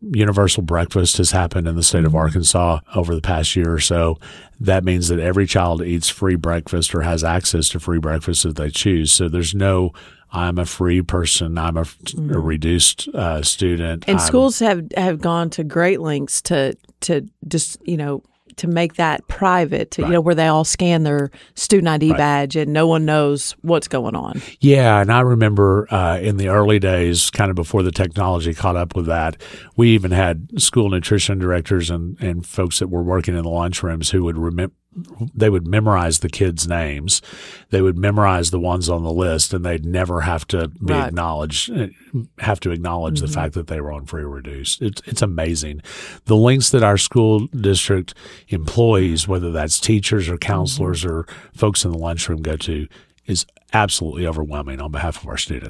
universal breakfast has happened in the state of Arkansas over the past year or so. That means that every child eats free breakfast or has access to free breakfast if they choose. So there's no, I'm a free person, I'm a reduced student. And schools have gone to great lengths to just, to make that private, where they all scan their student ID badge and no one knows what's going on. Yeah, and I remember in the early days, kind of before the technology caught up with that, we even had school nutrition directors and folks that were working in the lunchrooms who would they would memorize the kids' names. They would memorize the ones on the list, and they'd never have to be acknowledged. Have to acknowledge the fact that they were on free or reduced. It's amazing the lengths that our school district employees, whether that's teachers or counselors or folks in the lunchroom, go to, is absolutely overwhelming on behalf of our students.